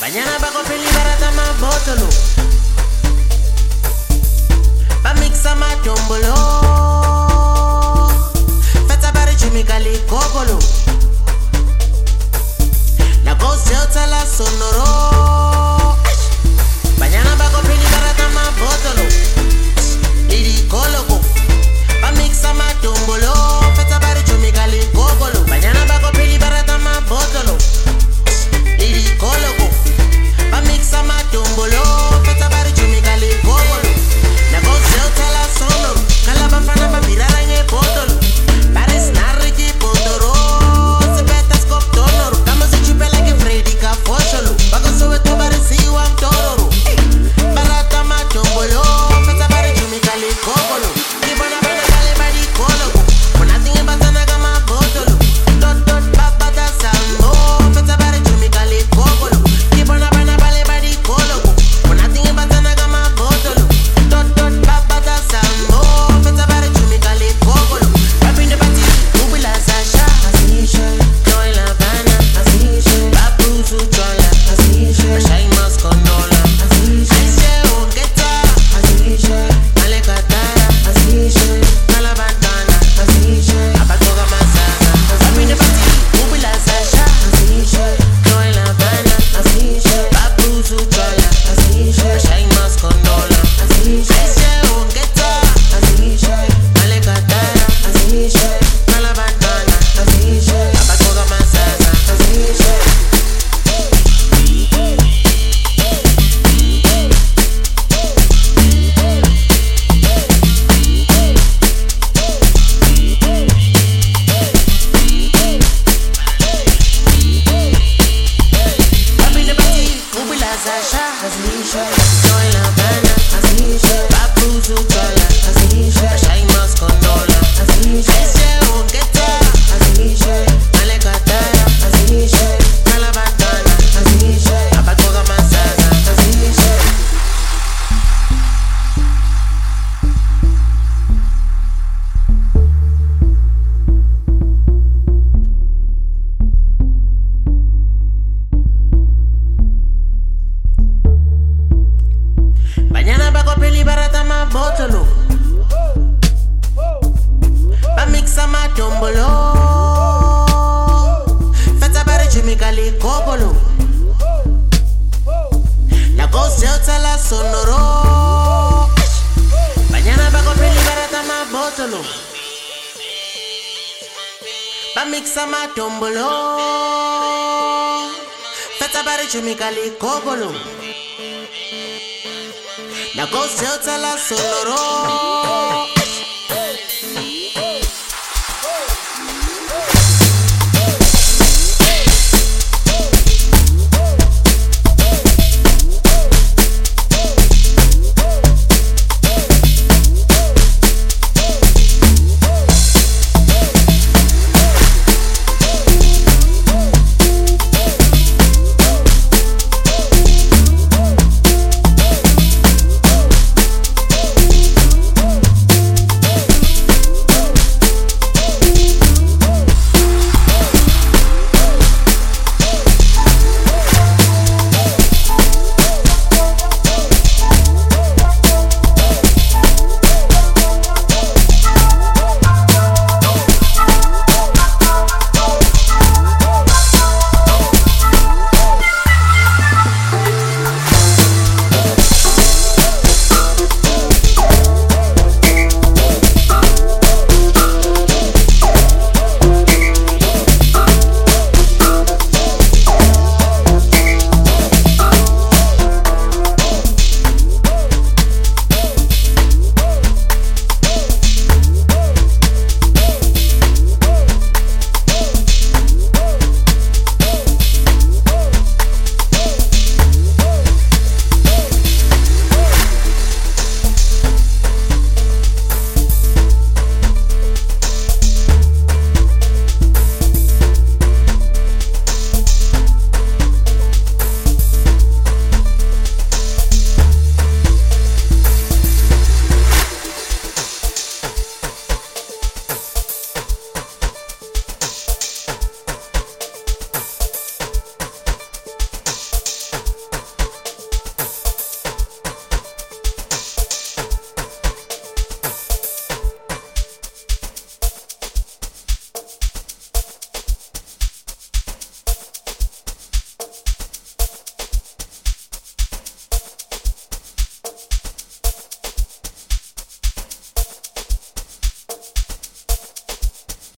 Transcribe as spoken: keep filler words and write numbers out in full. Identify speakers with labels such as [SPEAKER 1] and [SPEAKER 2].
[SPEAKER 1] Mañana va a coger barata más botolo. Va mixa ma tombolo. Feta pare chimicali cocolo. La cosa la sonoro. Mañana va a coger barata más botolo. Lidicólogo. Va mixa ma tombolo. Feta pare chimicali cocolo. Mañana va a coger barata más botolo. Lidicólogo. Va mixa ma tombolo. Feta pare chimicali cocolo. La cosa la sonoro. Cala bafana pa mirar en el botolo. Pare snarri ki pondoro. Se petas cop tonoro. Estamos en chipela que Freddy ka fosholo. Bago sube tu pare si wam tororo. Barata ma tombolo. Feta pare chimicali cocolo. Ki bona bona kale badi cologo. When I think about the naga ma botolo. Dot dot baba da sambo. Feta pare chimicali cocolo. Ki bona bona kale badi cologo. When I think about the naga ma botolo. Dot dot baba da sambo. Feta pare chimicali cocolo. Up in the party, move la Sasha. Asisha, join la Havana. Asisha, Babu Suchola. Asisha, Shine Mask Condola. Asisha, un geta. Asisha, Alekatara. Asisha, Malabantana. Asisha, Apatoga Masana. Up in the party, move la Sasha. Asisha, join la Havana. Asisha, Babu Suchola. Asisha, Shine Mask Condola. Asisha, un geta. Asisha, Alekatara. Asisha, Malabantana. Asisha, Apatoga Masana. Asisha. Up in the party, move la Sasha. Asisha, join la Havana. Asisha, Babu Suchola. Asisha, Shine Mask Condola. Asisha, un geta. Asisha, Alekatara. Asisha, Malabantana. Asisha, Apatoga Masana. Asisha. Mañana va a coger barata más botolo. Va mixa ma tombolo. Feta pare chimicali cocolo. La cosa la sonoro. Mañana va a coger barata más botolo. Va mixa ma tombolo. Feta pare chimicali cocolo. La cosa la sonoro.